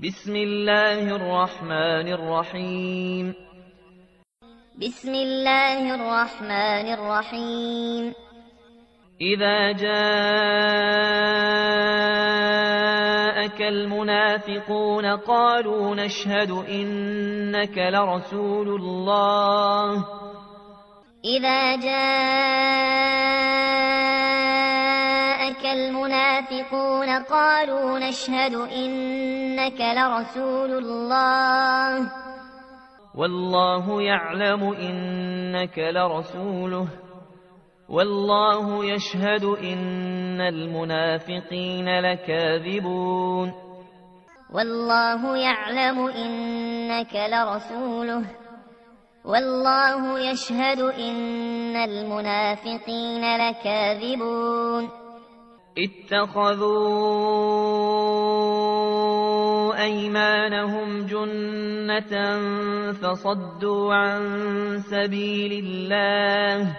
بسم الله الرحمن الرحيم. بسم الله الرحمن الرحيم. إذا جاءك المنافقون قالوا نشهد إنك لرسول الله. إذا جاءك المنافقون قالوا نشهد إنك لرسول الله والله يعلم إنك لرسوله والله يشهد إن المنافقين لكاذبون. والله يعلم إنك لرسوله والله يشهد إن المنافقين لكاذبون. اتخذوا أيمانهم جنة فصدوا عن سبيل الله.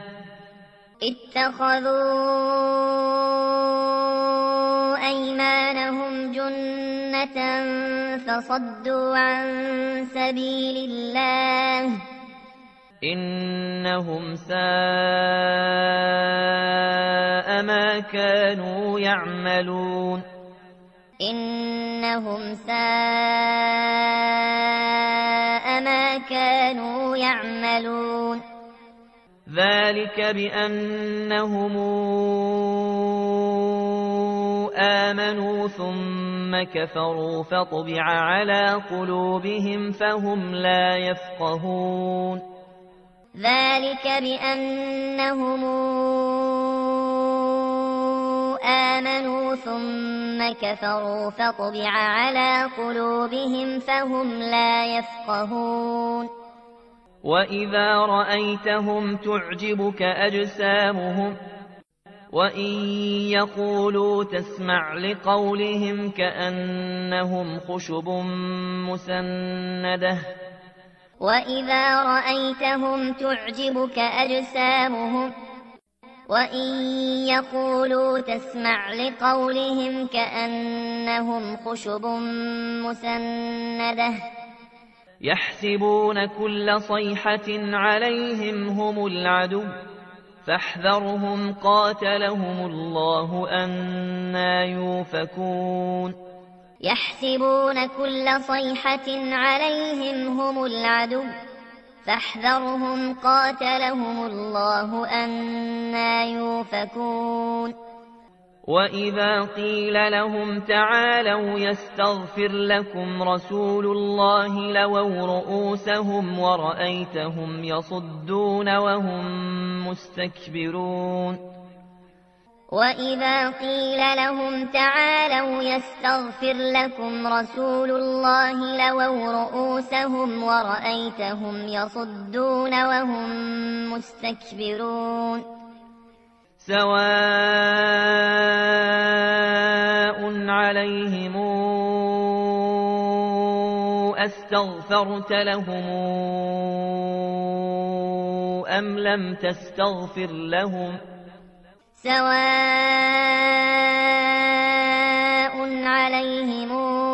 اتخذوا أيمانهم جنة فصدوا عن سبيل الله إنهم ساء ما كانوا يعملون. إنهم ساء ما كانوا يعملون. ذلك بأنهم آمنوا ثم كفروا فطبع على قلوبهم فهم لا يفقهون. ذلك بأنهم آمنوا ثم كفروا فطبع على قلوبهم فهم لا يفقهون. وإذا رأيتهم تعجبك أجسامهم وإن يقولوا تسمع لقولهم كأنهم خشب مسندة. وإذا رأيتهم تعجبك أجسامهم وإن يقولوا تسمع لقولهم كأنهم خشب مسندة. يحسبون كل صيحة عليهم هم العدو فاحذرهم قاتلهم الله أنى يؤفكون. يحسبون كل صيحة عليهم هم العدو فاحذرهم قاتلهم الله أنى يؤفكون. وإذا قيل لهم تعالوا يستغفر لكم رسول الله لووا رؤوسهم ورأيتهم يصدون وهم مستكبرون. وإذا قيل لهم تعالوا يستغفر لكم رسول الله لووا رؤوسهم ورأيتهم يصدون وهم مستكبرون. سواء عليهم أستغفرت لهم أم لم تستغفر لهم سواء عليهم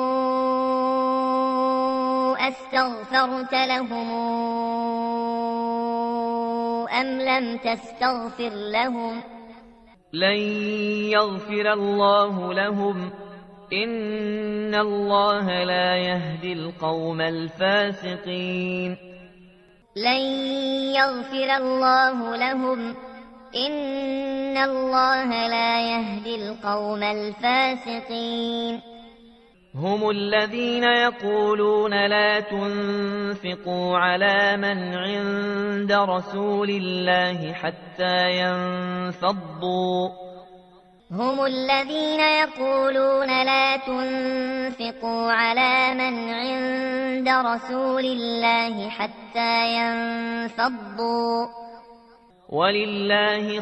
أستغفرت لهم أم لم تستغفر لهم لن يغفر الله لهم إن الله لا يهدي القوم الفاسقين. لن يغفر الله لهم إن الله لا يهدي القوم الفاسقين. هم الذين يقولون لا تنفقوا على من عند رسول الله حتى ينفضوا. هم الذين يقولون لا تنفقوا على من عند رسول الله حتى ينفضوا. ولله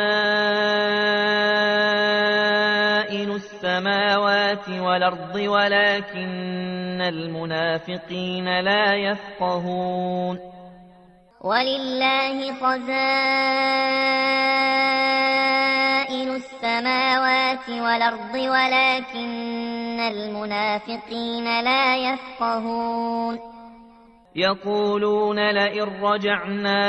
خزائن السماوات والأرض ولكن المنافقين لا يفقهون. ولله خزائن السماوات والأرض ولكن المنافقين لا يفقهون يقولون لئن رجعنا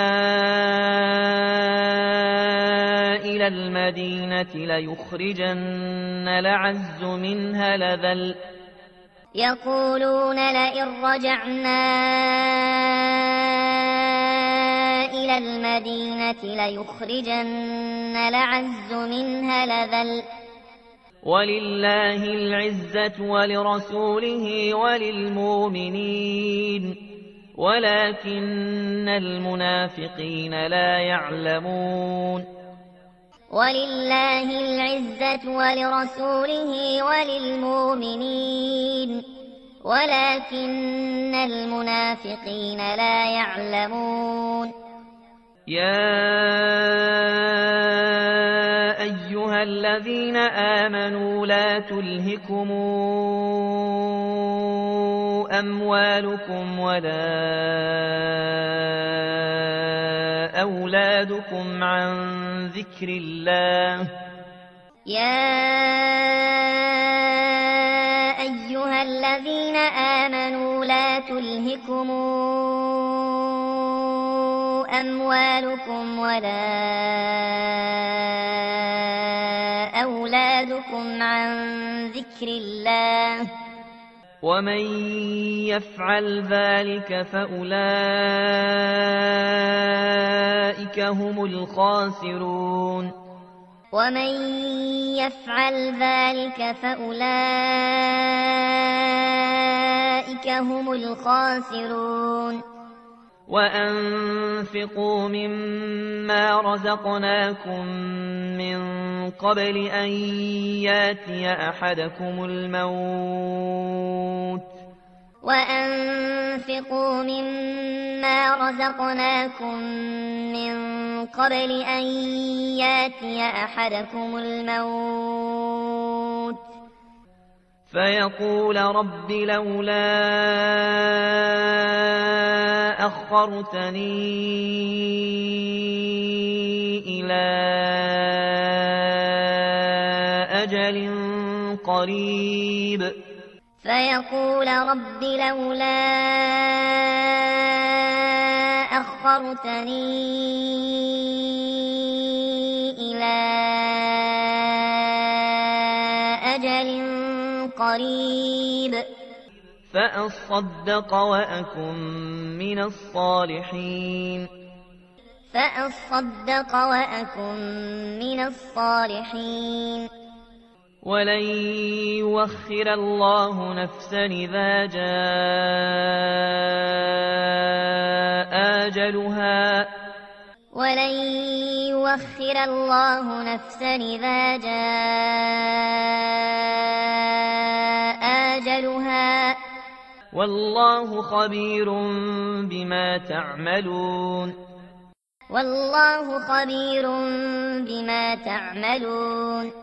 إلى المدينة ليخرجن الأعز منها الأذل يقولون لئن رجعنا إلى المدينة ليخرجن الأعز منها الأذل ولله العزة ولرسوله وللمؤمنين ولكن المنافقين لا يعلمون ولله العزة ولرسوله وللمؤمنين ولكن المنافقين لا يعلمون يا أيها الذين آمنوا لا تلهكم أموالكم ولا أولادكم عن ذكر الله يا أيها الذين آمنوا لا تلهكم أموالكم ولا أولادكم عن ذكر الله ومن يفعل ذلك فأولئك هم الخاسرون ومن يفعل ذلك فأولئك هم الخاسرون وأنفقوا مما رزقناكم من قبل أن ياتي أحدكم الموت وأنفقوا مما رزقناكم من قبل أن ياتي أحدكم الموت فيقول رب لولا أخرتني إلى أجل قريب فيقول رب لولا أخرتني إلى أجل قريب فأصدق وأكن من الصالحين فأصدق وأكن من الصالحين ولن يؤخر الله نفسا إذا جاء أجلها ولن يؤخر الله نفسا إذا جاء أجلها والله خبير بما تعملون والله خبير بما تعملون.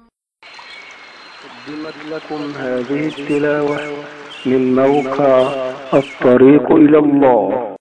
قدمت لكم هذه التلاوة من موقع الطريق إلى الله.